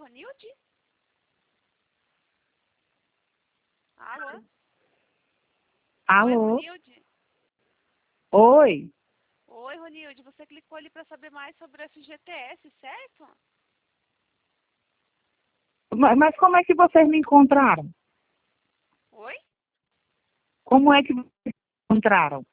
Ronilde? Alô? Oi, Alô? Ronilde? Oi? Oi, Ronilde. Você clicou ali para saber mais sobre o FGTS, certo? Mas como é que vocês me encontraram? Oi? Como é que vocês me encontraram?